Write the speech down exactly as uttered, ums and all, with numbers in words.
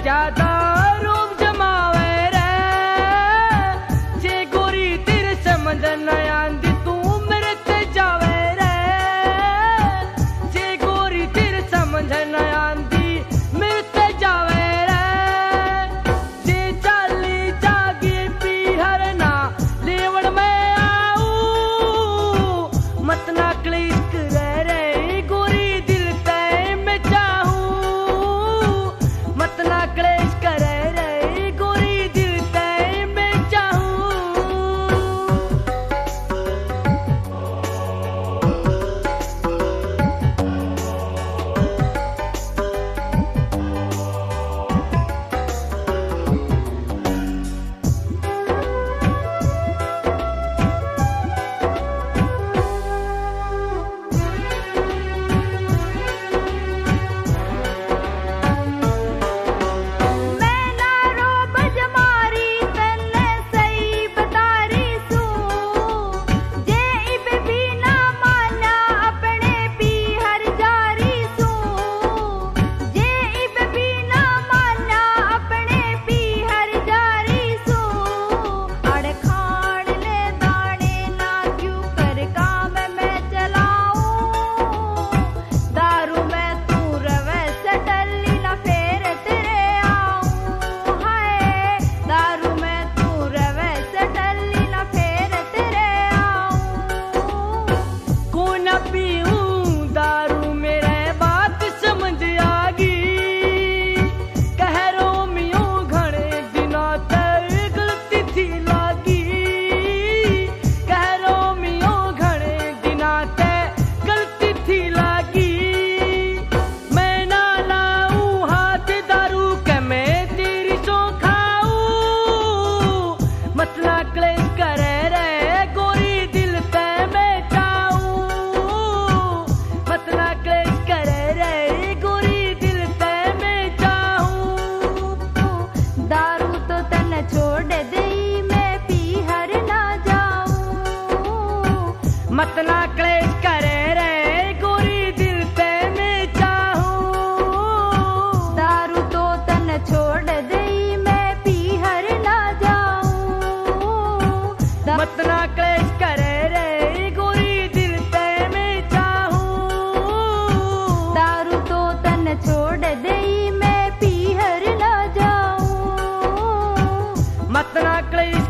ज्यादा रूप जमावे रे जे गोरी तेरे समझ न आंदी तू मेरे ते जावे रे जे गोरी तेरे समझ न आंदी मेरे ते जावे रे जे चाली जागी पी हर ना लेवड़ में आऊ मत ना क्लेश करे रे गोरी दिल ते मैं चाहूं मत ना क्लेश करे रे गोरी दिल ते मैं चाहूं। मैं ना रोब जमारी तन्ने सही बतारी सू जे इब भी ना माना अपने पी हर जारी सू जे इब भी ना माना अपने पी हर जारी सू अड़ खान ले दाने ना क्यों कर काम मैं चलाऊं दारू में तू रवे सटली ना फेर तेरे आऊं हाय दारू में तू रवे सटली ना फेर तेरे आऊं। को न पीऊं दारू मेरे बात समझ आगी कह रोमियो घणे दिनों तक गलती थी लागी कह रोमियो घणे दिनों तक गलती थी लागी मैं ना लाऊं हाथ दारू के मैं तेरी सो खाऊं मत ना क्लेश करे रे गोरी दिल ते मैं चाहूं मत ना क्लेश करे रे गोरी दिल ते मैं चाहूं। दारू तो तन छोड़ दई मैं पी हर ना जाऊं मत ना क्लेश करे रे गोरी दिल ते मैं चाहूं। दारू तो तन छोड़ दई मैं पी हर ना जाऊं मत ना क्लेश करे रे गोरी दिल ते मैं चाहूं। दारू तो तन छोड़ दई मैं पी हर ना जाऊं मत ना क्लेश